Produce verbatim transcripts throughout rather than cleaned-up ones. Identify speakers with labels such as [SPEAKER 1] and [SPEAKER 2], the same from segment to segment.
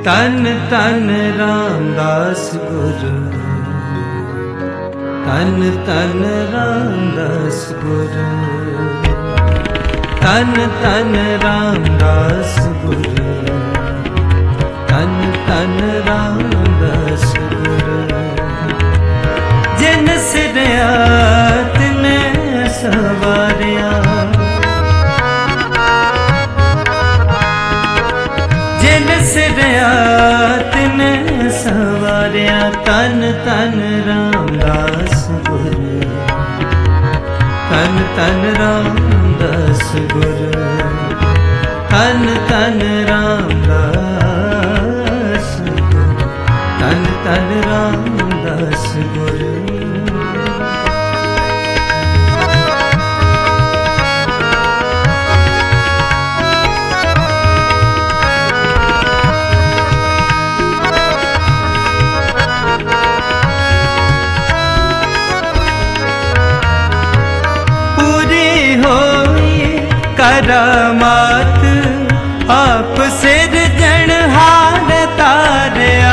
[SPEAKER 1] तन तन रामदास गुरु, तन तन रामदास गुरु, तन तन रामदास गुरु, तन तन रामदास गुरु। जिन सिरया तिने सवारिया, जिन सिरया तिने सवारिया, तन तन रामदास गुरु, तन तन रामदास गुरु, तन तन रामदास गुरु, तन तन रामदास गुरु। करामात आप सिरजनहार तारिया,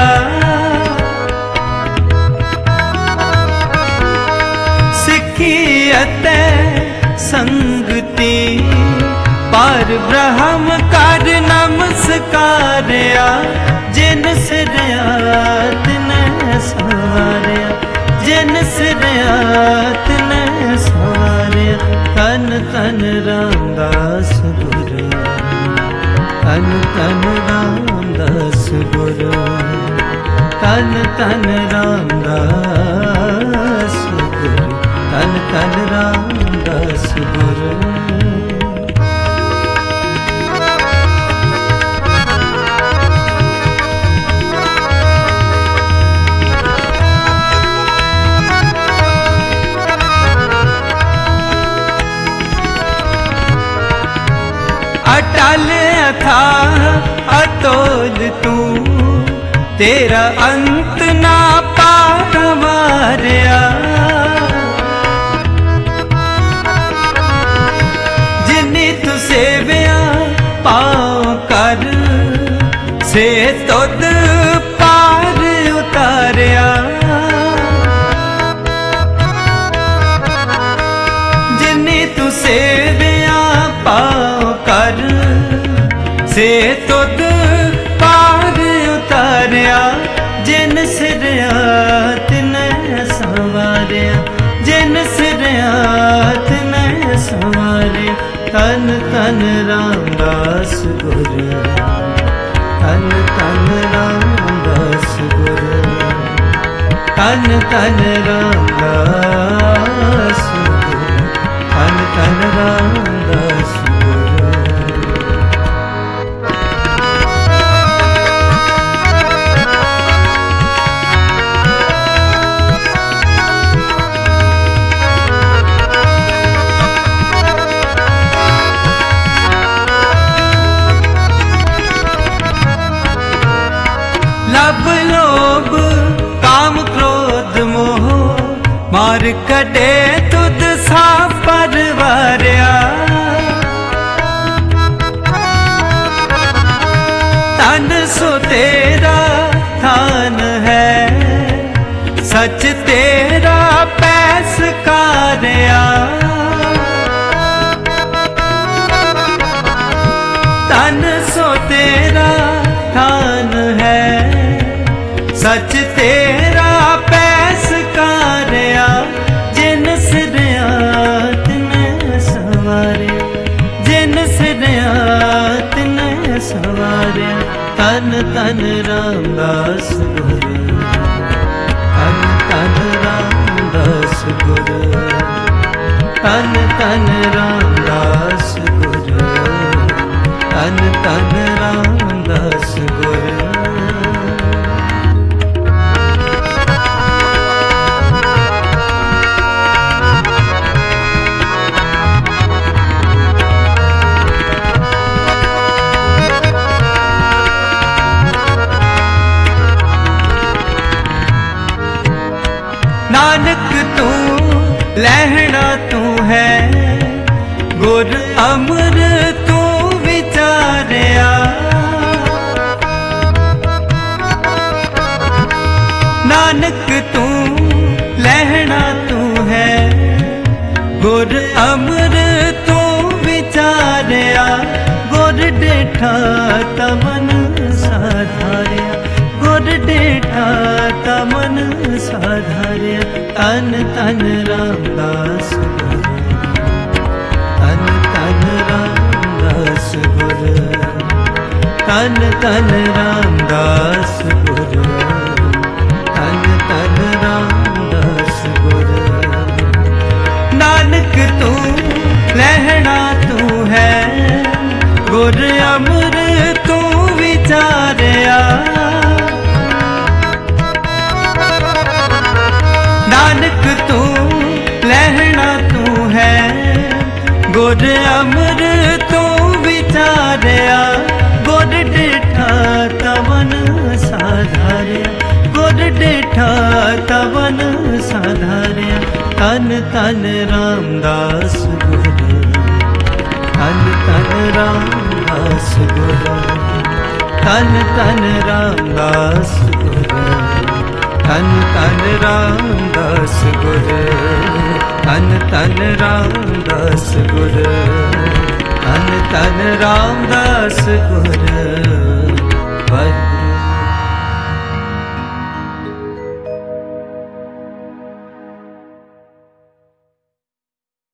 [SPEAKER 1] सिखी अते संगति पर ब्रह्म कर नमस्कारिया। जिन सिरया तिने सवारिया, जिन सिरया तिने सवारिया, तन तन रामदास गुरु, तन तन रामदास गुरु, तन तन रामदास गुरु, तन तन रामदास गुरु। अटल अथाह अतोल तू, तेरा अंत ना पार मारिया। जिन्नी तू सेविया पाँव कर, से तुद पार उतारिया। जिन्नी तू सेविया पाँव कर, से तुद पार उतारिया। जिन सिरया तिने सवारिया, जिन सिरया तिने सवारिया, तन तन रामदास गुरु, तन तन रामदास गुरु, तन तन रामदास गुरु, तन तन रामदास गुरु। लब लोभ काम क्रोध मोह, मार कटे तुद सा परवारिया। तन सो तेरा थान है, सच तेरा पैस कारिया। तन सो तेरा थान है, सच तेरा पैस कारिया। जिन सिरया तिने सवारिया, जिन सिरया तिने सवारिया, तन तन रामदास गुरु, तन तन रामदास गुरु, तन तन रामदास गुरु, तन तन रामदास गुरु। नानक तू लहना तू है, गुर अमर तू विचारिया। गुर अमृत तो विचारिया, गुर डेठा तमन साधारिया, गुर डेठा तमन साधारिया। तन तन रामदास गुर, तन तन रामदास गुर, तन तन रामदास गुर, तन तन रामदास गुर। नानक तू लहना तू है, गुर अमृत तू विचारिया। नानक तू लहना तू है, गुर अमृत तू विचारिया। गुर डेठा तवन साधारिया, गुर डेठा तवन साधारिया। तन तन रामदास गुर, तन तन रामदास गुर, तन तन रामदास गुर, तन तन रामदास गुर, तन तन रामदास गुर, तन तन रामदास गुर।